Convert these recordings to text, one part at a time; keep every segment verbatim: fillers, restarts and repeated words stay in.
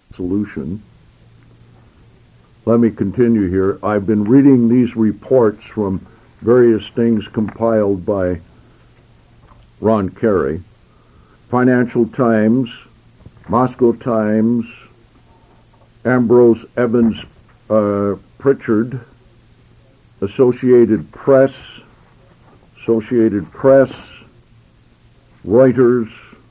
solution. Let me continue here. I've been reading these reports from various things compiled by Ron Carey. Financial Times, Moscow Times, Ambrose Evans uh, Pritchard, Associated Press, Associated Press, Reuters,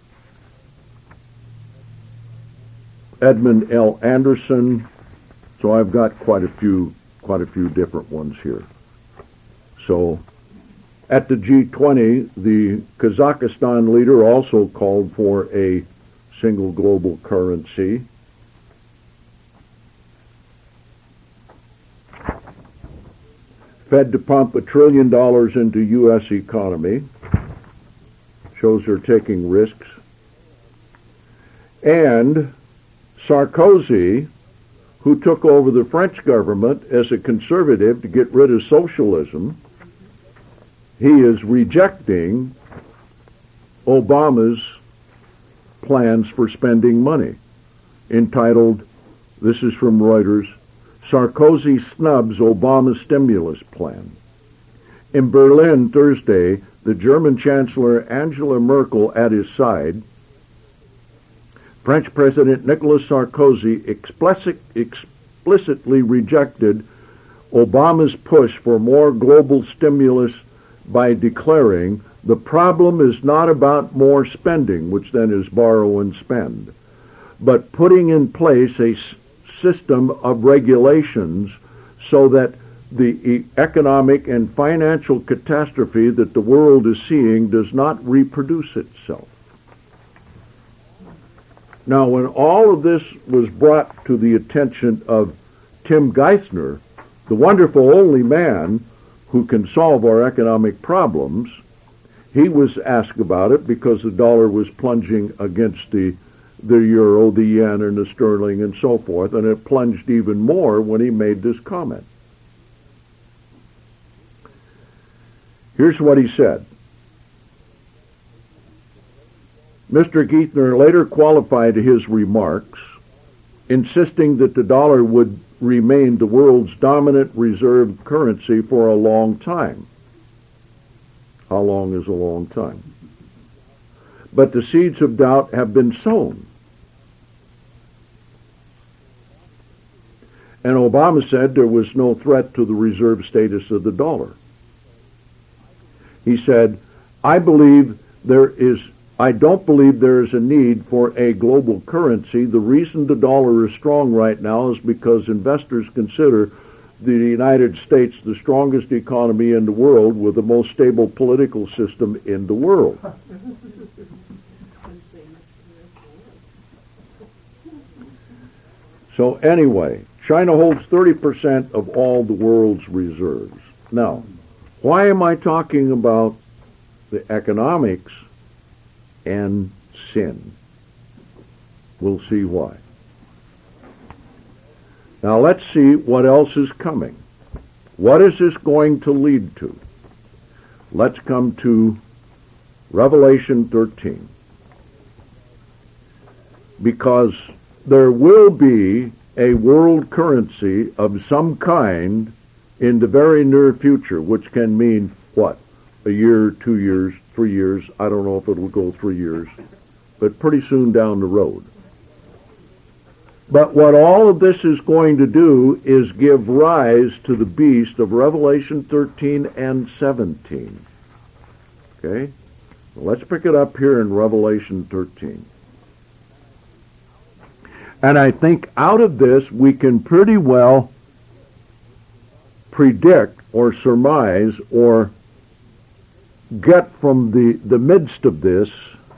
Edmund L. Anderson. So I've got quite a few, quite a few different ones here. So at the G twenty, the Kazakhstan leader also called for a single global currency. Fed to pump a trillion dollars into U S economy. Shows they're taking risks. And Sarkozy, who took over the French government as a conservative to get rid of socialism, he is rejecting Obama's plans for spending money, entitled, this is from Reuters, Sarkozy snubs Obama's stimulus plan. In Berlin Thursday, the German Chancellor Angela Merkel at his side, French President Nicolas Sarkozy explicit, explicitly rejected Obama's push for more global stimulus by declaring, the problem is not about more spending, which then is borrow and spend, but putting in place a s- system of regulations so that the e- economic and financial catastrophe that the world is seeing does not reproduce itself. Now, when all of this was brought to the attention of Tim Geithner, the wonderful only man who can solve our economic problems, he was asked about it because the dollar was plunging against the, the euro, the yen, and the sterling, and so forth, and it plunged even more when he made this comment. Here's what he said. Mister Geithner later qualified his remarks, insisting that the dollar would remain the world's dominant reserve currency for a long time. How long is a long time? But the seeds of doubt have been sown. And Obama said there was no threat to the reserve status of the dollar. He said, I believe there is I don't believe there is a need for a global currency. The reason the dollar is strong right now is because investors consider the United States the strongest economy in the world with the most stable political system in the world. So anyway, China holds thirty percent of all the world's reserves. Now, why am I talking about the economics and sin? We'll see why. Now let's see what else is coming. What is this going to lead to? Let's come to Revelation thirteen. Because there will be a world currency of some kind in the very near future, which can mean what? A year, two years, three years. I don't know if it will go three years, but pretty soon down the road. But what all of this is going to do is give rise to the beast of Revelation thirteen and seventeen. Okay? Well, let's pick it up here in Revelation thirteen. And I think out of this we can pretty well predict or surmise or get from the, the midst of this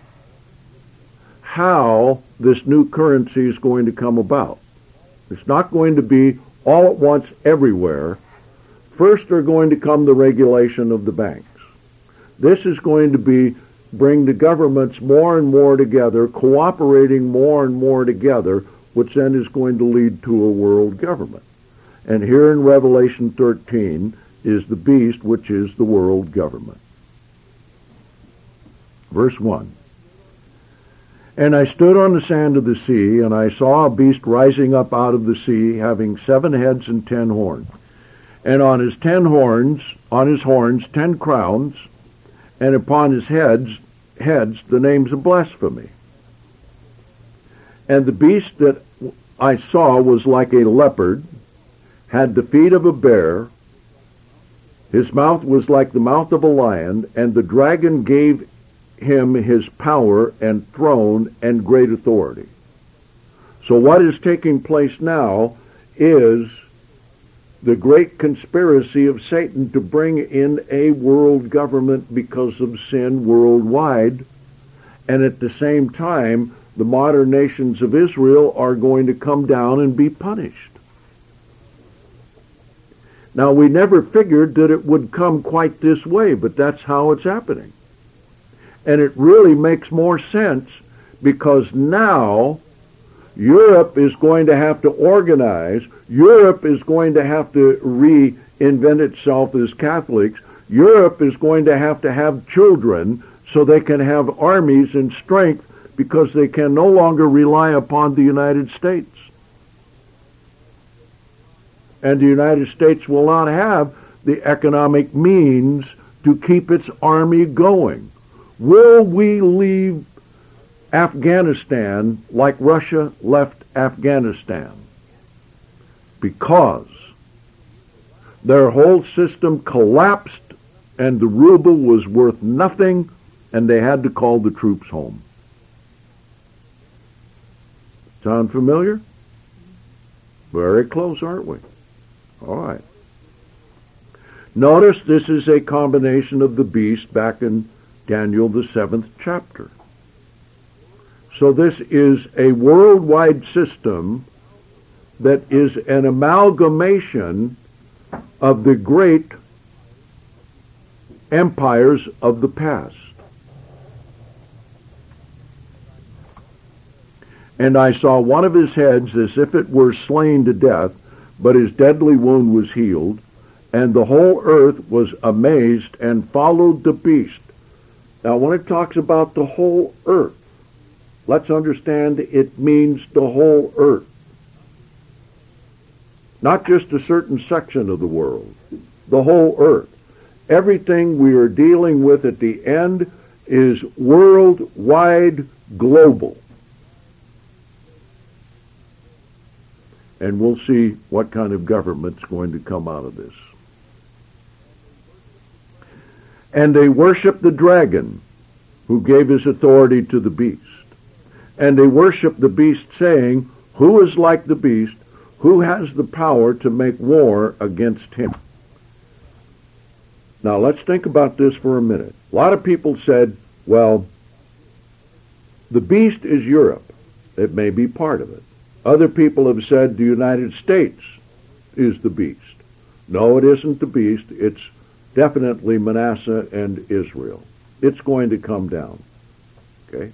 how this new currency is going to come about. It's not going to be all at once everywhere. First are going to come the regulation of the banks. This is going to be bring the governments more and more together, cooperating more and more together, which then is going to lead to a world government. And here in Revelation thirteen is the beast, which is the world government. Verse one. And I stood on the sand of the sea, and I saw a beast rising up out of the sea, having seven heads and ten horns. And on his ten horns, on his horns, ten crowns, and upon his heads, heads, the names of blasphemy. And the beast that I saw was like a leopard, had the feet of a bear, his mouth was like the mouth of a lion, and the dragon gave him his power and throne and great authority. So what is taking place now is the great conspiracy of Satan to bring in a world government because of sin worldwide, and at the same time the modern nations of Israel are going to come down and be punished. Now, we never figured that it would come quite this way, but that's how it's happening. And it really makes more sense because now Europe is going to have to organize. Europe is going to have to reinvent itself as Catholics. Europe is going to have to have children so they can have armies and strength because they can no longer rely upon the United States. And the United States will not have the economic means to keep its army going. Will we leave Afghanistan like Russia left Afghanistan? Because their whole system collapsed and the ruble was worth nothing and they had to call the troops home. Sound familiar? Very close, aren't we? All right. Notice this is a combination of the beast back in Daniel, the seventh chapter. So this is a worldwide system that is an amalgamation of the great empires of the past. And I saw one of his heads as if it were slain to death, but his deadly wound was healed, and the whole earth was amazed and followed the beast. Now, when it talks about the whole earth, let's understand it means the whole earth. Not just a certain section of the world, the whole earth. Everything we are dealing with at the end is worldwide, global. And we'll see what kind of government's going to come out of this. And they worship the dragon, who gave his authority to the beast. And they worship the beast, saying, who is like the beast? Who has the power to make war against him? Now, let's think about this for a minute. A lot of people said, well, the beast is Europe. It may be part of it. Other people have said the United States is the beast. No, it isn't the beast. It's definitely Manasseh and Israel. It's going to come down. Okay?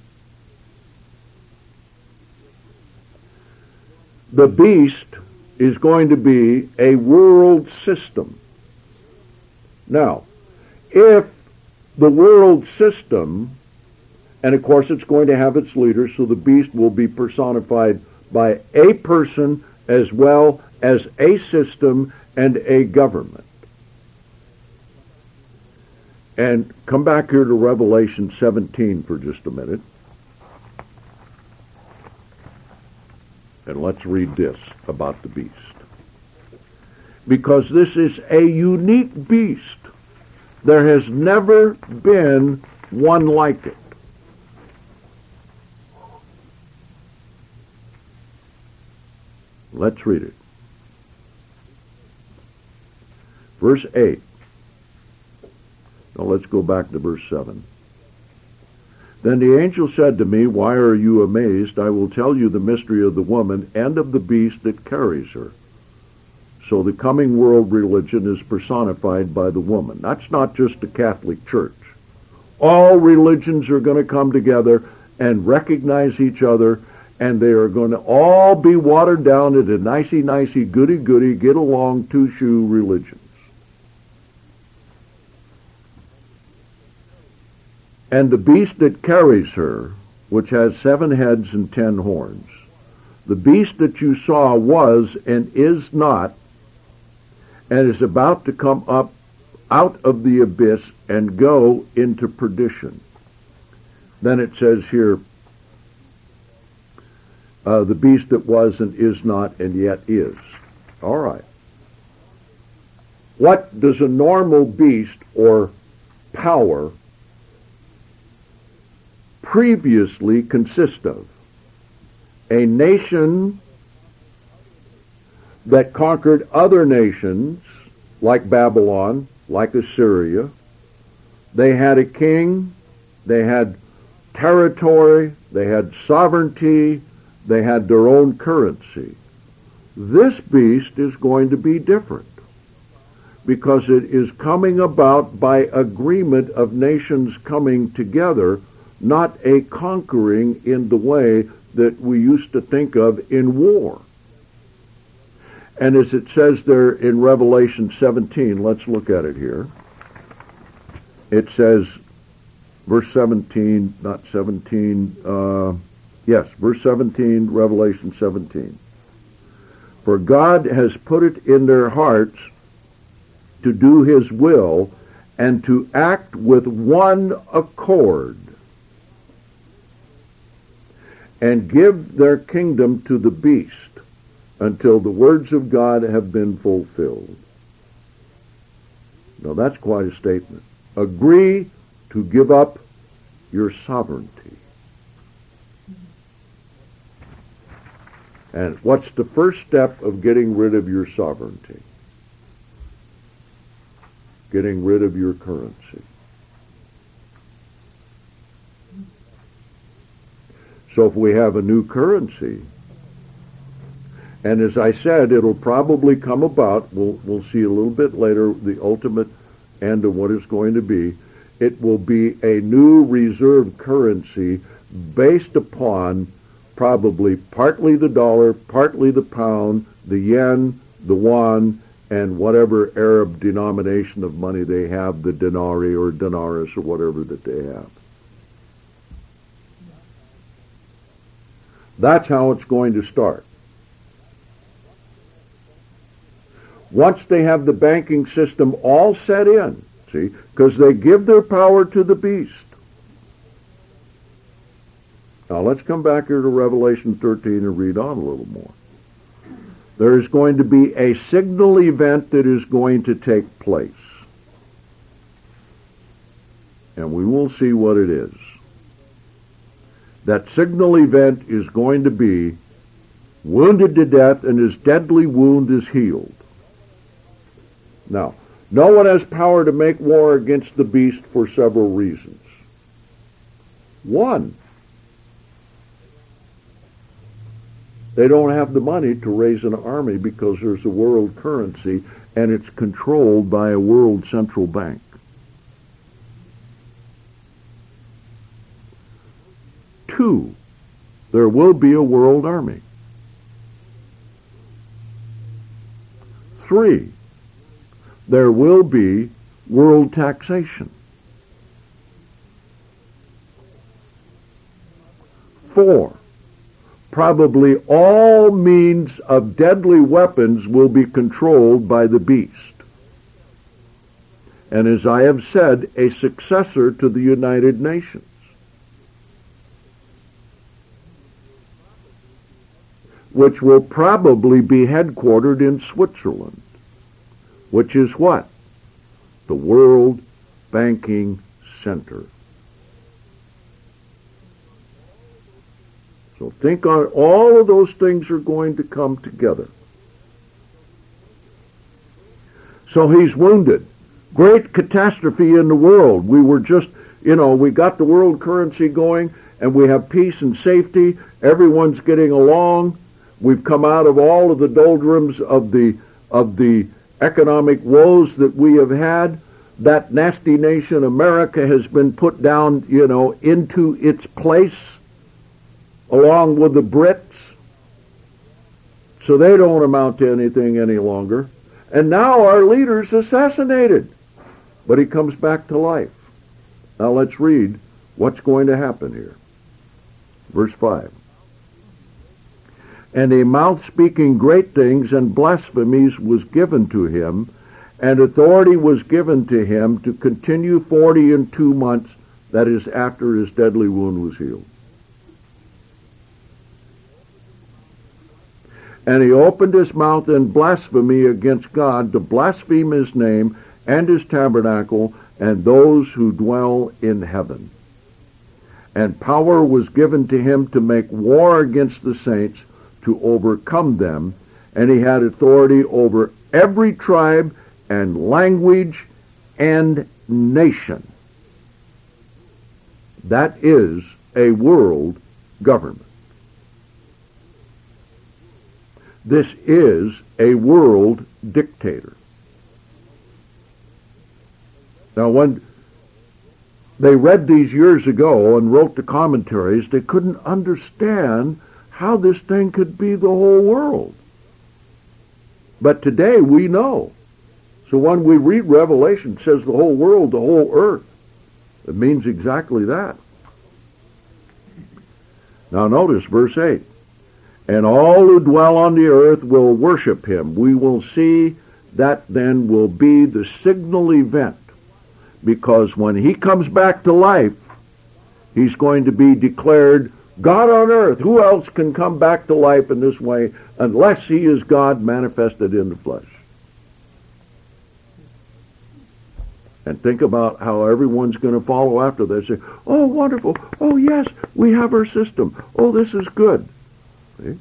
The beast is going to be a world system. Now, if the world system, and of course it's going to have its leader, so the beast will be personified by a person as well as a system and a government. And come back here to Revelation seventeen for just a minute. And let's read this about the beast. Because this is a unique beast. There has never been one like it. Let's read it. Verse eight. Now let's go back to verse seven. Then the angel said to me, why are you amazed? I will tell you the mystery of the woman and of the beast that carries her. So the coming world religion is personified by the woman. That's not just the Catholic Church. All religions are going to come together and recognize each other, and they are going to all be watered down into nicey-nicey, goody-goody, get-along, two-shoe religions. And the beast that carries her which has seven heads and ten horns. The beast that you saw was and is not, and is about to come up out of the abyss and go into perdition. Then it says here, uh, the beast that was and is not and yet is. All right. What does a normal beast or power previously consist of? A nation that conquered other nations like Babylon, like Assyria. They had a king, they had territory, they had sovereignty, they had their own currency. This beast is going to be different because it is coming about by agreement of nations coming together, not a conquering in the way that we used to think of in war. And as it says there in Revelation seventeen, let's look at it here. It says, verse seventeen, not seventeen, uh, yes, verse seventeen, Revelation seventeen. For God has put it in their hearts to do his will and to act with one accord and give their kingdom to the beast until the words of God have been fulfilled. Now that's quite a statement. Agree to give up your sovereignty. And what's the first step of getting rid of your sovereignty? Getting rid of your currency. So if we have a new currency, and as I said, it'll probably come about, we'll, we'll see a little bit later, the ultimate end of what it's going to be. It will be a new reserve currency based upon probably partly the dollar, partly the pound, the yen, the yuan, and whatever Arab denomination of money they have, the denarii or denarius or whatever that they have. That's how it's going to start. Once they have the banking system all set in, see, because they give their power to the beast. Now let's come back here to Revelation thirteen and read on a little more. There is going to be a signal event that is going to take place. And we will see what it is. That signal event is going to be wounded to death and his deadly wound is healed. Now, no one has power to make war against the beast for several reasons. One, they don't have the money to raise an army because there's a world currency and it's controlled by a world central bank. Two, there will be a world army. Three, there will be world taxation. Four, probably all means of deadly weapons will be controlled by the beast. And as I have said, a successor to the United Nations. Which will probably be headquartered in Switzerland. Which is what? The World Banking Center. So think on all of those things are going to come together. So he's wounded. Great catastrophe in the world. We were just, you know, we got the world currency going and we have peace and safety. Everyone's getting along. We've come out of all of the doldrums of the of the economic woes that we have had. That nasty nation, America, has been put down, you know, into its place, along with the Brits. So they don't amount to anything any longer. And now our leader's assassinated. But he comes back to life. Now let's read what's going to happen here. Verse five. And a mouth speaking great things and blasphemies was given to him, and authority was given to him to continue forty and two months, that is, after his deadly wound was healed. And he opened his mouth in blasphemy against God, to blaspheme his name and his tabernacle and those who dwell in heaven. And power was given to him to make war against the saints, to overcome them, and he had authority over every tribe and language and nation. That is a world government. This is a world dictator. Now, when they read these years ago and wrote the commentaries, they couldn't understand how this thing could be the whole world. But today we know. So when we read Revelation, it says the whole world, the whole earth. It means exactly that. Now notice verse eight. And all who dwell on the earth will worship him. We will see that then will be the signal event. Because when he comes back to life, he's going to be declared God on earth. Who else can come back to life in this way unless he is God manifested in the flesh? And think about how everyone's going to follow after that. Say, oh, wonderful. Oh, yes, we have our system. Oh, this is good. See?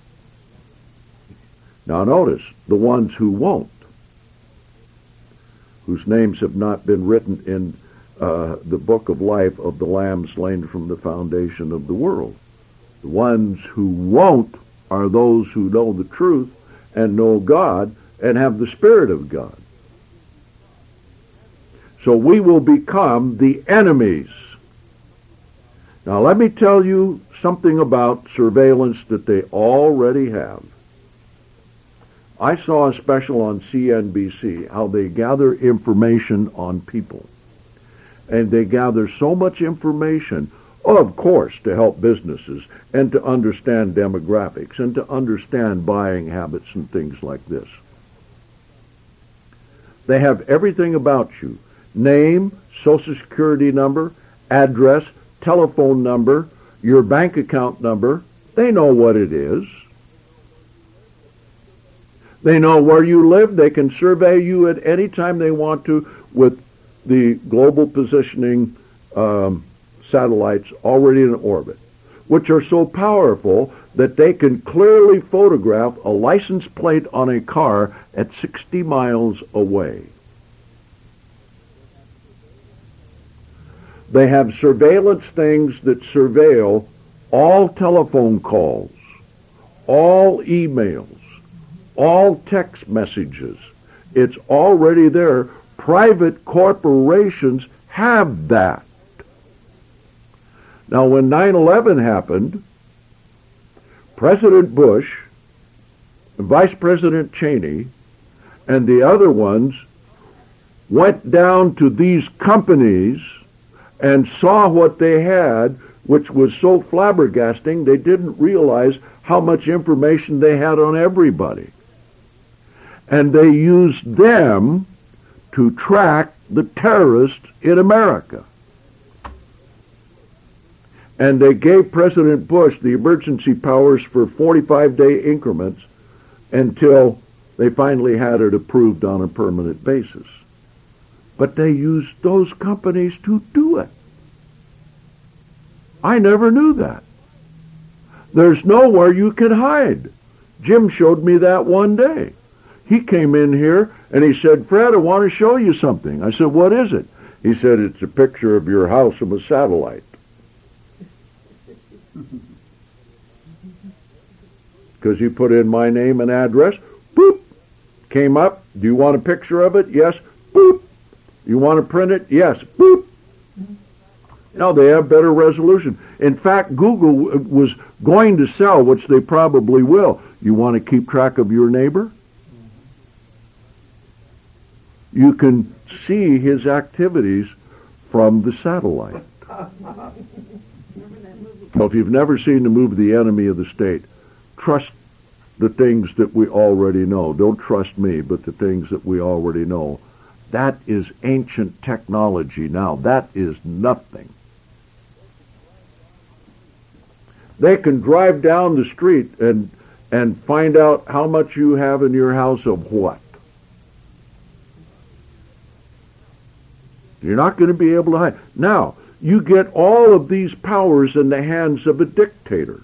Now notice, the ones who won't, whose names have not been written in uh, the book of life of the Lamb slain from the foundation of the world. The ones who won't are those who know the truth and know God and have the Spirit of God. So we will become the enemies. Now let me tell you something about surveillance that they already have. I saw a special on C N B C, how they gather information on people. And they gather so much information, of course, to help businesses and to understand demographics and to understand buying habits and things like this. They have everything about you. Name, social security number, address, telephone number, your bank account number. They know what it is. They know where you live. They can survey you at any time they want to with the global positioning um, satellites already in orbit, which are so powerful that they can clearly photograph a license plate on a car at sixty miles away. They have surveillance things that surveil all telephone calls, all emails, all text messages. It's already there. Private corporations have that. Now, when nine eleven happened, President Bush, Vice President Cheney, and the other ones went down to these companies and saw what they had, which was so flabbergasting they didn't realize how much information they had on everybody. And they used them to track the terrorists in America. And they gave President Bush the emergency powers for forty-five day increments until they finally had it approved on a permanent basis. But they used those companies to do it. I never knew that. There's nowhere you can hide. Jim showed me that one day. He came in here and he said, Fred, I want to show you something. I said, what is it? He said, it's a picture of your house from a satellite. Because you put in my name and address, boop, came up. Do you want a picture of it? Yes, boop. You want to print it? Yes, boop. Now they have better resolution. In fact, Google was going to sell, which they probably will. You want to keep track of your neighbor? You can see his activities from the satellite. Remember that movie So if you've never seen the movie The Enemy of the State, trust the things that we already know. Don't trust me, but the things that we already know. That is ancient technology now. That is nothing. They can drive down the street and and find out how much you have in your house of what. You're not going to be able to hide. Now, you get all of these powers in the hands of a dictator.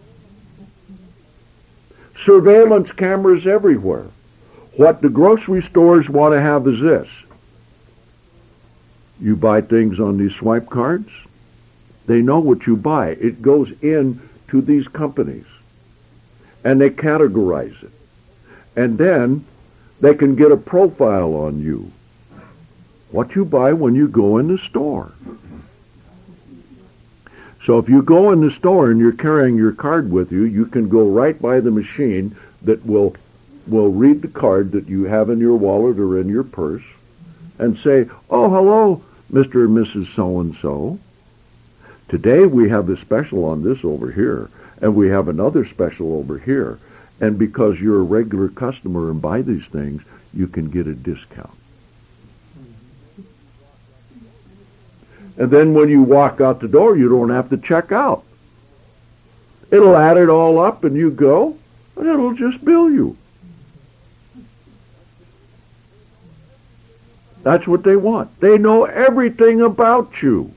Surveillance cameras everywhere. What the grocery stores want to have is this. You buy things on these swipe cards. They know what you buy. It goes in to these companies. And they categorize it. And then they can get a profile on you. What you buy when you go in the store. So if you go in the store and you're carrying your card with you, you can go right by the machine that will will read the card that you have in your wallet or in your purse and say, "Oh, hello, Mister and Missus So-and-so. Today we have a special on this over here, and we have another special over here. And because you're a regular customer and buy these things, you can get a discount." And then when you walk out the door, you don't have to check out. It'll add it all up and you go, and it'll just bill you. That's what they want. They know everything about you.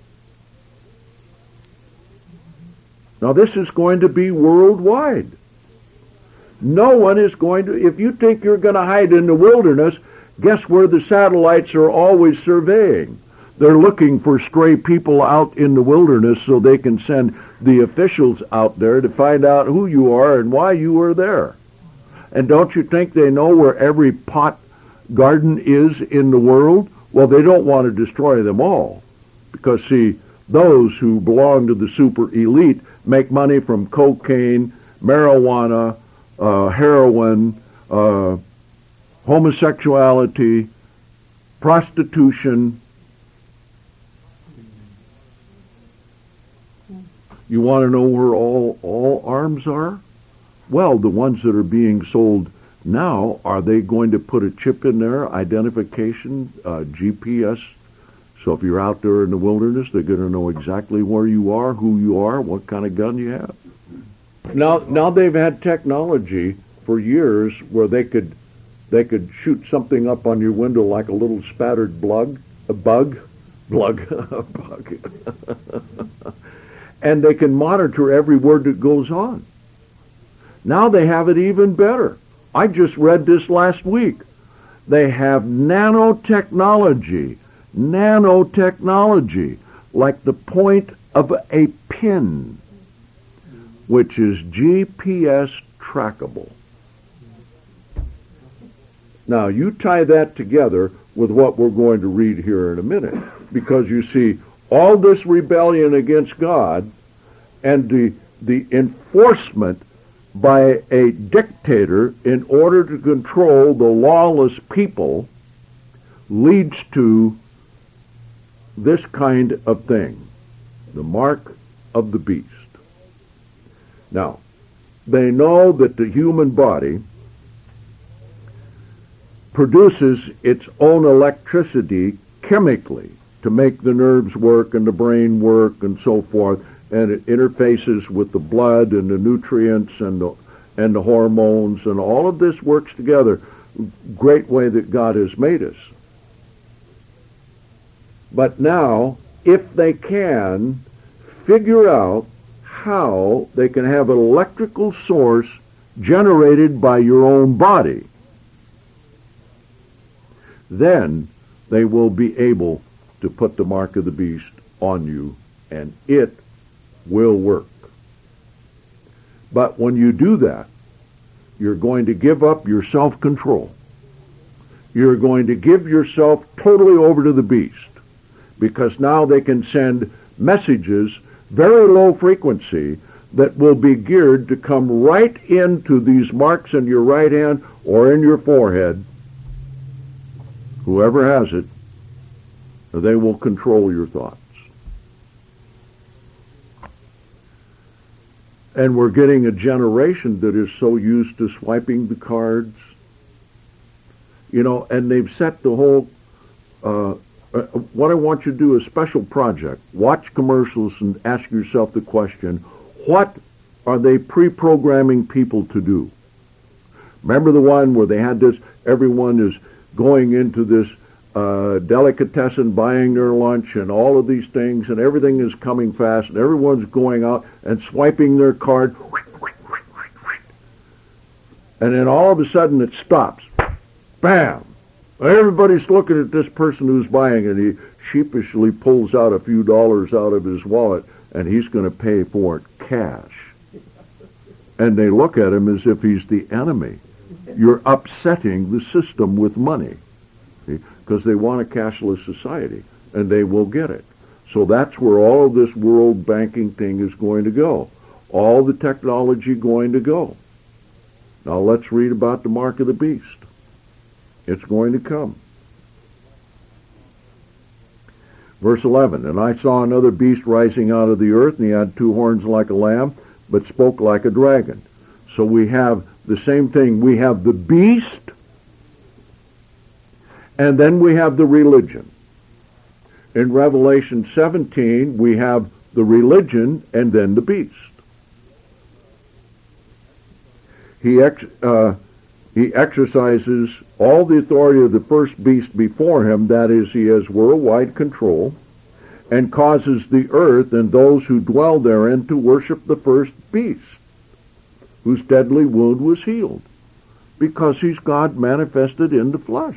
Now this is going to be worldwide. No one is going to, if you think you're going to hide in the wilderness, guess where the satellites are always surveying? They're looking for stray people out in the wilderness so they can send the officials out there to find out who you are and why you are there. And don't you think they know where every pot garden is in the world? Well, they don't want to destroy them all. Because, see, those who belong to the super elite make money from cocaine, marijuana, uh, heroin, uh, homosexuality, prostitution. You want to know where all, all arms are? Well, the ones that are being sold now, are they going to put a chip in there, identification, uh, G P S? So if you're out there in the wilderness, they're going to know exactly where you are, who you are, what kind of gun you have. Now, now they've had technology for years where they could, they could shoot something up on your window like a little spattered bug, a bug, bug, a bug. And they can monitor every word that goes on. Now they have it even better. I just read this last week. They have nanotechnology, nanotechnology, like the point of a pin, which is G P S trackable. Now you tie that together with what we're going to read here in a minute, because you see, all this rebellion against God and the, the enforcement by a dictator in order to control the lawless people leads to this kind of thing, the mark of the beast. Now, they know that the human body produces its own electricity chemically to make the nerves work and the brain work and so forth, and it interfaces with the blood and the nutrients and the and the hormones, and all of this works together. Great way that God has made us. But now, if they can figure out how they can have an electrical source generated by your own body, then they will be able to put the mark of the beast on you, and it will work. But when you do that, you're going to give up your self-control. You're going to give yourself totally over to the beast, because now they can send messages, very low frequency, that will be geared to come right into these marks in your right hand or in your forehead. Whoever has it, they will control your thoughts. And we're getting a generation that is so used to swiping the cards, you know, and they've set the whole, uh, uh, what I want you to do is a special project. Watch commercials and ask yourself the question, what are they pre-programming people to do? Remember the one where they had this, everyone is going into this uh, delicatessen, buying their lunch and all of these things, and everything is coming fast, and everyone's going out and swiping their card, and then all of a sudden it stops. Bam! Everybody's looking at this person who's buying, and he sheepishly pulls out a few dollars out of his wallet, and he's going to pay for it cash. And they look at him as if he's the enemy. You're upsetting the system with money, because they want a cashless society, and they will get it. So that's where all of this world banking thing is going to go. All the technology going to go. Now let's read about the mark of the beast. It's going to come. Verse eleven, and I saw another beast rising out of the earth, and he had two horns like a lamb, but spoke like a dragon. So we have the same thing. We have the beast, and then we have the religion. In Revelation seventeen, we have the religion and then the beast. He ex, uh, he exercises all the authority of the first beast before him, that is, he has worldwide control, and causes the earth and those who dwell therein to worship the first beast, whose deadly wound was healed, because he's God manifested in the flesh.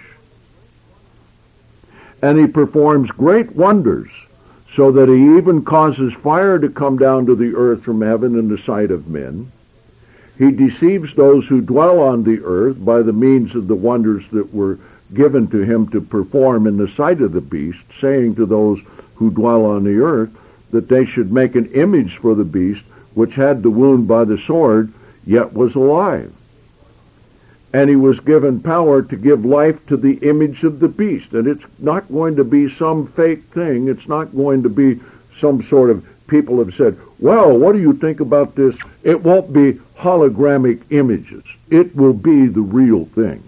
And he performs great wonders, so that he even causes fire to come down to the earth from heaven in the sight of men. He deceives those who dwell on the earth by the means of the wonders that were given to him to perform in the sight of the beast, saying to those who dwell on the earth that they should make an image for the beast, which had the wound by the sword, yet was alive. And he was given power to give life to the image of the beast. And it's not going to be some fake thing. It's not going to be some sort of, people have said, well, what do you think about this? It won't be hologramic images. It will be the real thing.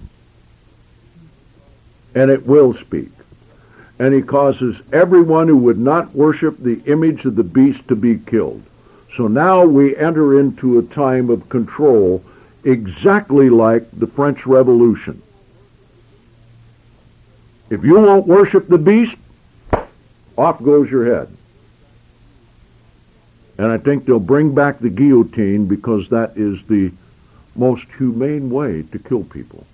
And it will speak. And he causes everyone who would not worship the image of the beast to be killed. So now we enter into a time of control exactly like the French Revolution. If you won't worship the beast, off goes your head. And I think they'll bring back the guillotine because that is the most humane way to kill people.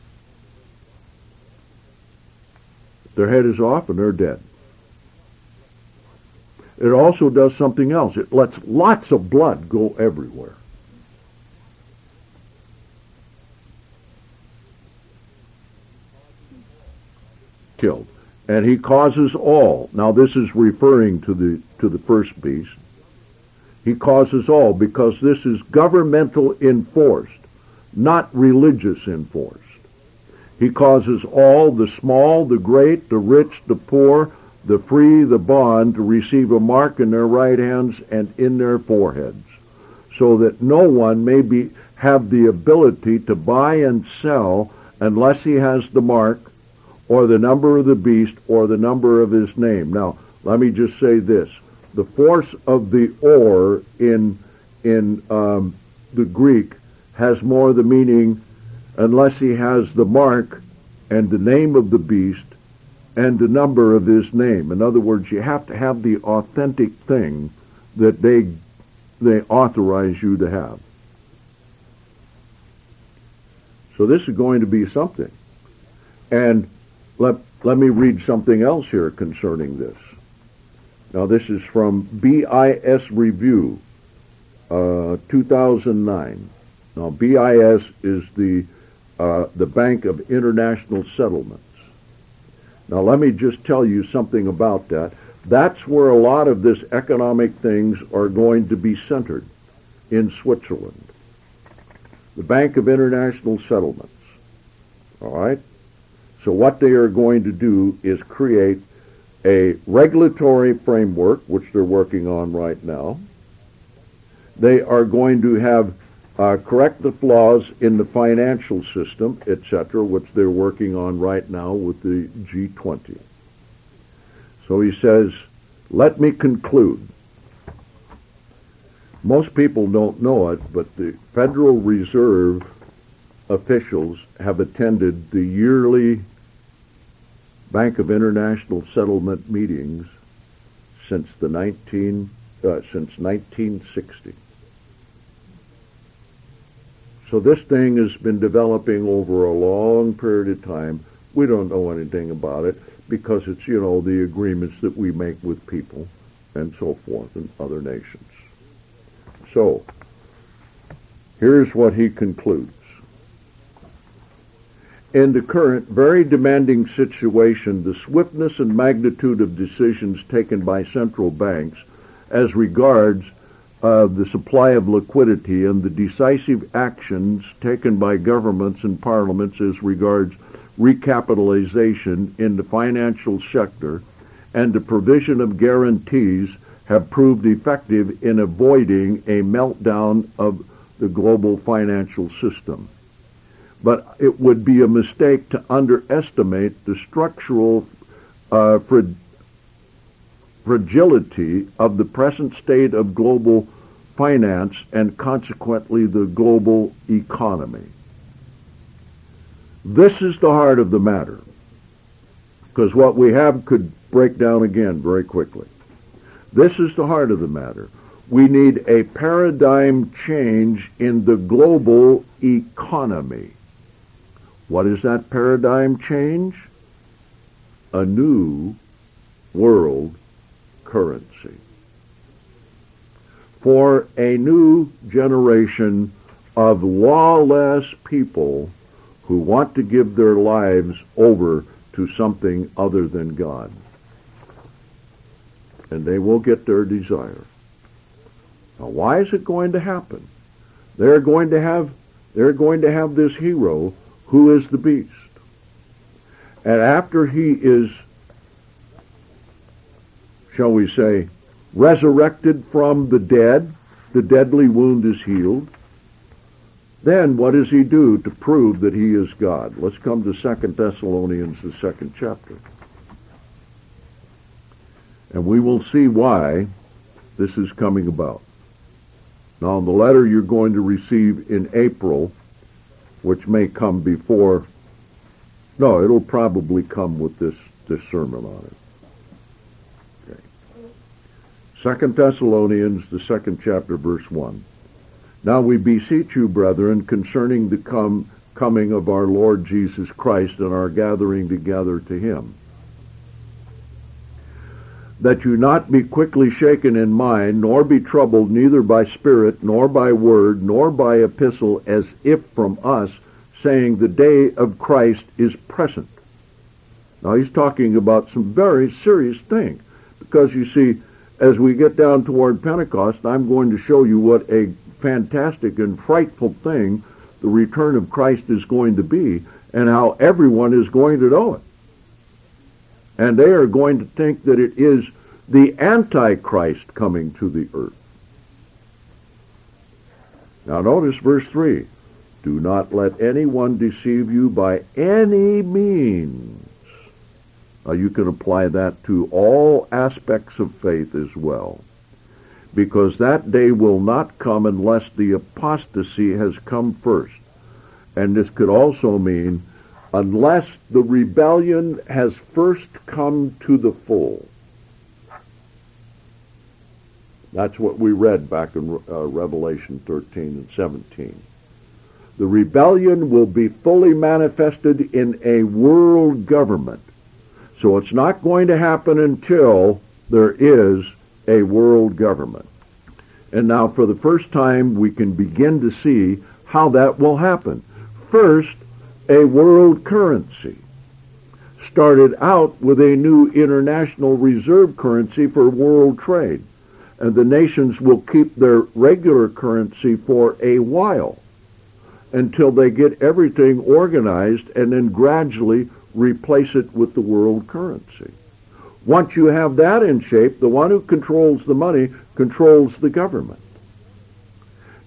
Their head is off and they're dead. It also does something else. It lets lots of blood go everywhere. Killed. And he causes all. Now this is referring to the to the first beast. He causes all because this is governmental enforced, not religious enforced. He causes all, the small, the great, the rich, the poor, the free, the bond, to receive a mark in their right hands and in their foreheads, so that no one may be have the ability to buy and sell unless he has the mark or the number of the beast or the number of his name. Now, let me just say this. The force of the or in in um, the Greek has more the meaning unless he has the mark and the name of the beast and the number of his name. In other words, you have to have the authentic thing that they they authorize you to have. So this is going to be something. And let, let me read something else here concerning this. Now this is from B I S Review, uh, two thousand nine. Now B I S is the uh, the Bank of International Settlements. Now let me just tell you something about that. That's where a lot of this economic things are going to be centered, in Switzerland. The Bank of International Settlements. All right? So what they are going to do is create a regulatory framework, which they're working on right now, They are going to have uh, correct the flaws in the financial system, et cetera, which they're working on right now with the G twenty. So he says, let me conclude. Most people don't know it, but the Federal Reserve officials have attended the yearly Bank of International Settlement meetings since the nineteen uh, since nineteen sixty. So this thing has been developing over a long period of time. We don't know anything about it because it's, you know, the agreements that we make with people and so forth in other nations. So, here's what he concludes. In the current, very demanding situation, the swiftness and magnitude of decisions taken by central banks as regards uh, the supply of liquidity and the decisive actions taken by governments and parliaments as regards recapitalization in the financial sector and the provision of guarantees have proved effective in avoiding a meltdown of the global financial system. But it would be a mistake to underestimate the structural uh, fra- fragility of the present state of global finance and consequently the global economy. This is the heart of the matter, because what we have could break down again very quickly. This is the heart of the matter. We need a paradigm change in the global economy. What is that paradigm change? A new world currency. For a new generation of lawless people who want to give their lives over to something other than God. And they will get their desire. Now, why is it going to happen? They're going to have, they're going to have this hero who is the beast. And after he is, shall we say, resurrected from the dead, the deadly wound is healed, then what does he do to prove that he is God? Let's come to Second Thessalonians, the second chapter. And we will see why this is coming about. Now, the letter you're going to receive in April, which may come before, no, it'll probably come with this, this sermon on it. Okay. Second Thessalonians, the second chapter, verse one. Now we beseech you, brethren, concerning the come, coming of our Lord Jesus Christ and our gathering together to him, that you not be quickly shaken in mind, nor be troubled neither by spirit, nor by word, nor by epistle, as if from us, saying the day of Christ is present. Now he's talking about some very serious things, because you see, as we get down toward Pentecost, I'm going to show you what a fantastic and frightful thing the return of Christ is going to be, and how everyone is going to know it. And they are going to think that it is the Antichrist coming to the earth. Now notice verse three. Do not let anyone deceive you by any means. Now you can apply that to all aspects of faith as well, because that day will not come unless the apostasy has come first. And this could also mean unless the rebellion has first come to the full. That's what we read back in uh, Revelation thirteen and seventeen. The rebellion will be fully manifested in a world government. So it's not going to happen until there is a world government. And now for the first time we can begin to see how that will happen. First, a world currency. Started out with a new international reserve currency for world trade. And the nations will keep their regular currency for a while until they get everything organized and then gradually replace it with the world currency. Once you have that in shape, the one who controls the money controls the government.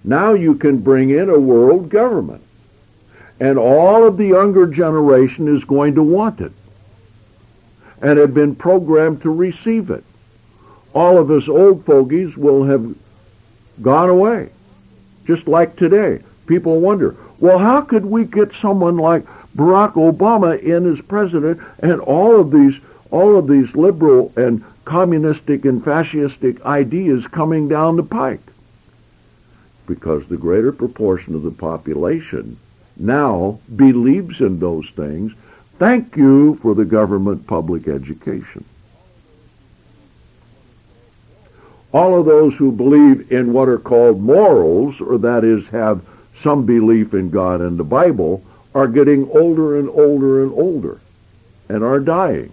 Now you can bring in a world government. And all of the younger generation is going to want it and have been programmed to receive it. All of us old fogies will have gone away, just like today. People wonder, well, how could we get someone like Barack Obama in as president and all of these all of these liberal and communistic and fascistic ideas coming down the pike? Because the greater proportion of the population now believes in those things. Thank you for the government public education. All of those who believe in what are called morals, or that is have some belief in God and the Bible, are getting older and older and older and are dying.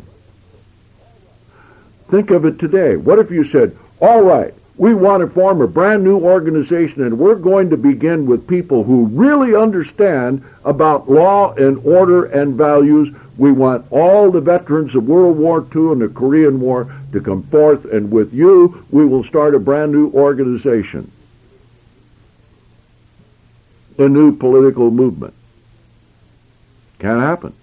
Think of it today. What if you said, all right, we want to form a brand new organization and we're going to begin with people who really understand about law and order and values. We want all the veterans of World War Two and the Korean War to come forth, and with you we will start a brand new organization, a new political movement. Can't happen.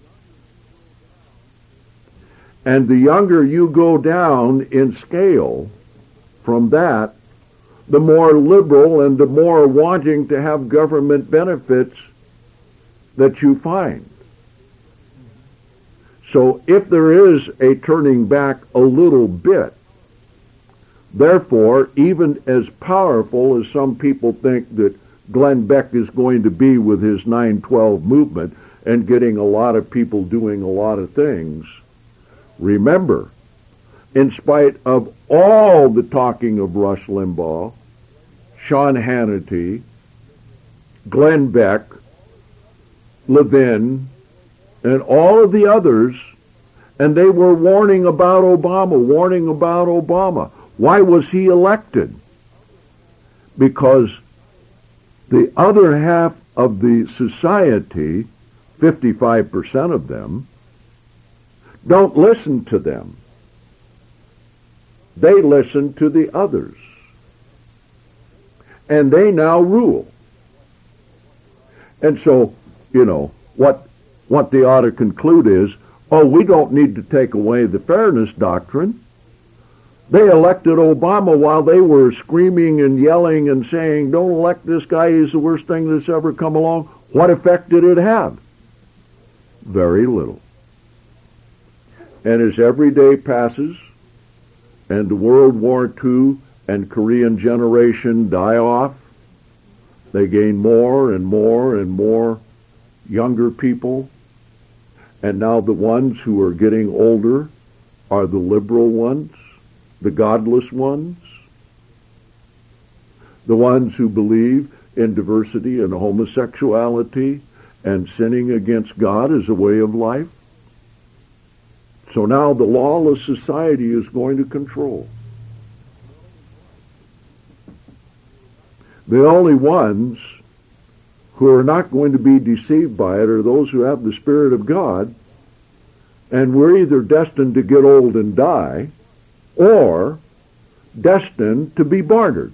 And the younger you go down in scale from that, the more liberal and the more wanting to have government benefits that you find. So if there is a turning back a little bit, therefore, even as powerful as some people think that Glenn Beck is going to be with his nine twelve movement and getting a lot of people doing a lot of things, remember, in spite of all the talking of Rush Limbaugh, Sean Hannity, Glenn Beck, Levin, and all of the others, and they were warning about Obama, warning about Obama. Why was he elected? Because the other half of the society, fifty-five percent of them, don't listen to them. They listen to the others. And they now rule. And so, you know, what what they ought to conclude is, oh, we don't need to take away the fairness doctrine. They elected Obama while they were screaming and yelling and saying, don't elect this guy, he's the worst thing that's ever come along. What effect did it have? Very little. And as every day passes, and the World War Two and Korean generation die off, they gain more and more and more younger people. And now the ones who are getting older are the liberal ones, the godless ones, the ones who believe in diversity and homosexuality and sinning against God as a way of life. So now the lawless society is going to control. The only ones who are not going to be deceived by it are those who have the Spirit of God, and we're either destined to get old and die, or destined to be bartered.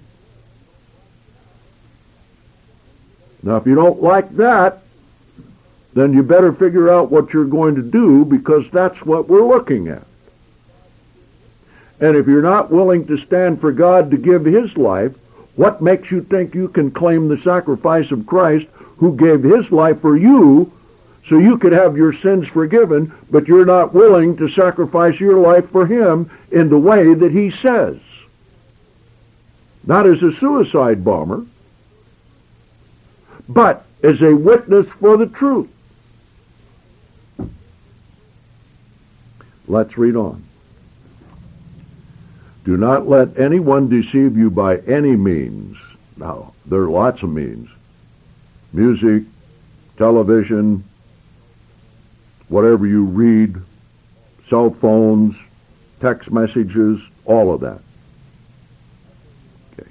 Now, if you don't like that, then you better figure out what you're going to do, because that's what we're looking at. And if you're not willing to stand for God to give his life, what makes you think you can claim the sacrifice of Christ, who gave his life for you so you could have your sins forgiven, but you're not willing to sacrifice your life for him in the way that he says? Not as a suicide bomber, but as a witness for the truth. Let's read on. Do not let anyone deceive you by any means. Now, there are lots of means. Music, television, whatever you read, cell phones, text messages, all of that. Okay.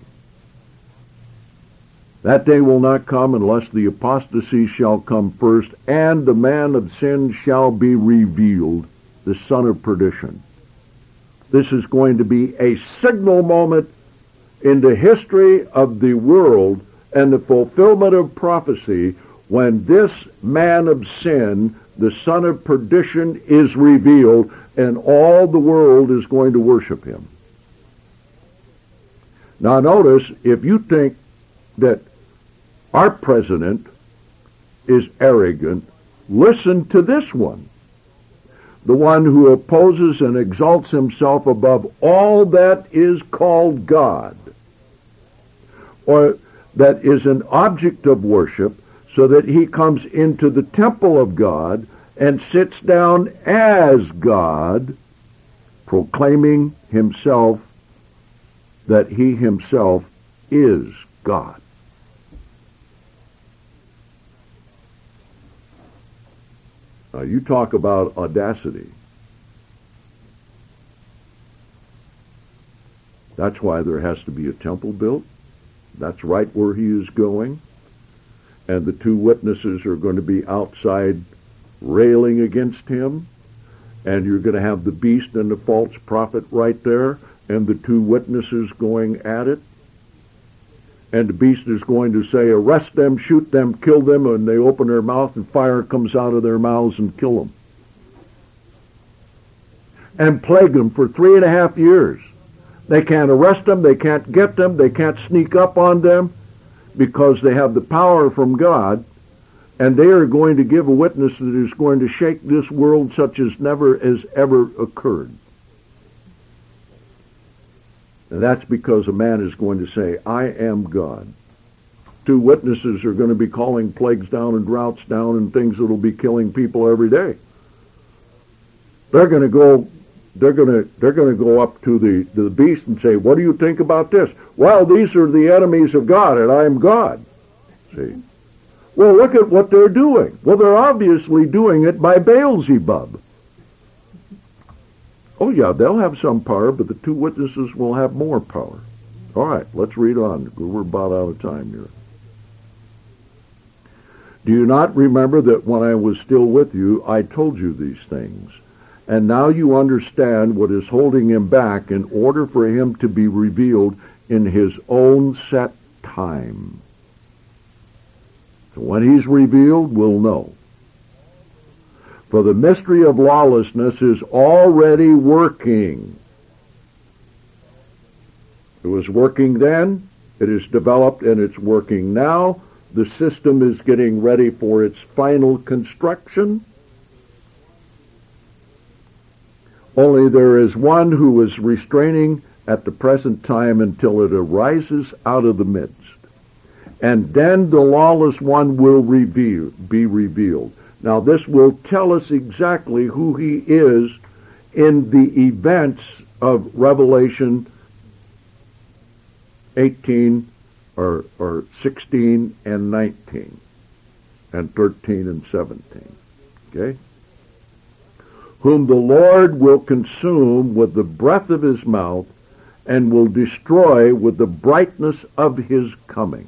That day will not come unless the apostasy shall come first, and the man of sin shall be revealed, the son of perdition. This is going to be a signal moment in the history of the world and the fulfillment of prophecy, when this man of sin, the son of perdition, is revealed, and all the world is going to worship him. Now notice, if you think that our president is arrogant, listen to this one. The one who opposes and exalts himself above all that is called God, or that is an object of worship, so that he comes into the temple of God and sits down as God, proclaiming himself that he himself is God. Now you talk about audacity. That's why there has to be a temple built. That's right where he is going. And the two witnesses are going to be outside railing against him. And you're going to have the beast and the false prophet right there, and the two witnesses going at it. And the beast is going to say, arrest them, shoot them, kill them, and they open their mouth and fire comes out of their mouths and kill them. And plague them for three and a half years. They can't arrest them, they can't get them, they can't sneak up on them, because they have the power from God, and they are going to give a witness that is going to shake this world such as never has ever occurred. And that's because a man is going to say, I am God. Two witnesses are going to be calling plagues down and droughts down and things that will be killing people every day. They're going to go they're going to they're going to go up to the, to the beast and say, what do you think about this? Well, these are the enemies of God, and I am God. See? Well, look at what they're doing. Well, they're obviously doing it by Beelzebub. Oh, yeah, they'll have some power, but the two witnesses will have more power. All right, let's read on. We're about out of time here. Do you not remember that when I was still with you, I told you these things? And now you understand what is holding him back in order for him to be revealed in his own set time. So when he's revealed, we'll know. For the mystery of lawlessness is already working. It was working then, it is developed, and it's working now. The system is getting ready for its final construction. Only there is one who is restraining at the present time until it arises out of the midst. And then the lawless one will reveal, be revealed. Now this will tell us exactly who he is in the events of Revelation eighteen or, or sixteen and nineteen and thirteen and seventeen. Okay? Whom the Lord will consume with the breath of his mouth and will destroy with the brightness of his coming.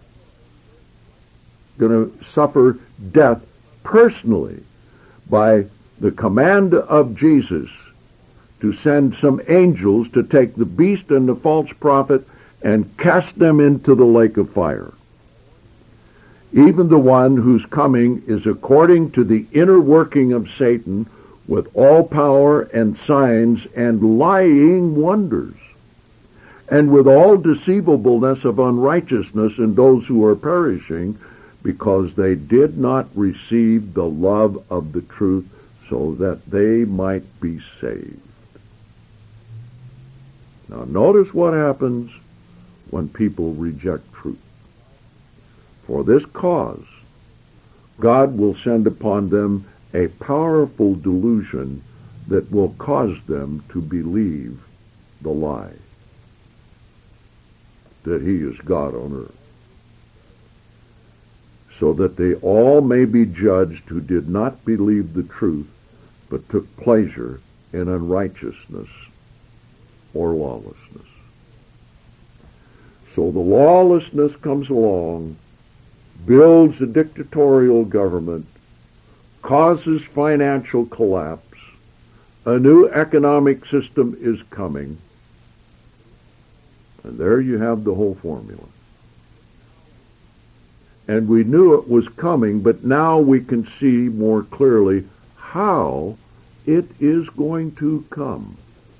Going to suffer death personally by the command of Jesus to send some angels to take the beast and the false prophet and cast them into the lake of fire. Even the one whose coming is according to the inner working of Satan, with all power and signs and lying wonders, and with all deceivableness of unrighteousness in those who are perishing, because they did not receive the love of the truth, so that they might be saved. Now notice what happens when people reject truth. For this cause, God will send upon them a powerful delusion that will cause them to believe the lie, that he is God on earth, so that they all may be judged who did not believe the truth, but took pleasure in unrighteousness or lawlessness. So the lawlessness comes along, builds a dictatorial government, causes financial collapse, a new economic system is coming, and there you have the whole formula. and we knew it was coming, but now we can see more clearly how it is going to come.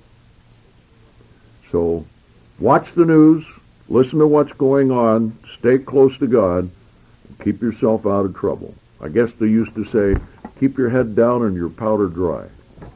So watch the news, listen to what's going on, stay close to God, and keep yourself out of trouble. I guess they used to say, keep your head down and your powder dry.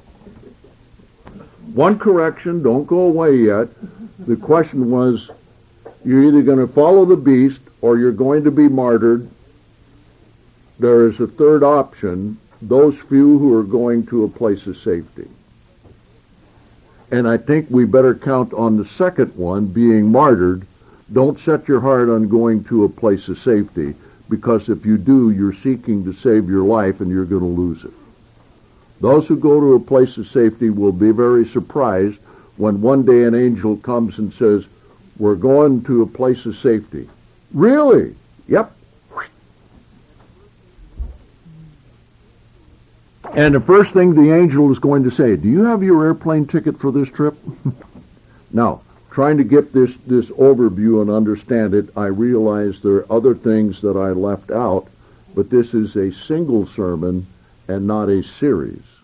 One correction, don't go away yet. The question was, you're either going to follow the beast or you're going to be martyred. There is a third option, those few who are going to a place of safety. And I think we better count on the second one, being martyred. Don't set your heart on going to a place of safety, because if you do, you're seeking to save your life and you're going to lose it. Those who go to a place of safety will be very surprised when one day an angel comes and says, we're going to a place of safety. Really? Yep. And the first thing the angel is going to say, do you have your airplane ticket for this trip? Now, trying to get this, this overview and understand it, I realize there are other things that I left out, but this is a single sermon and not a series.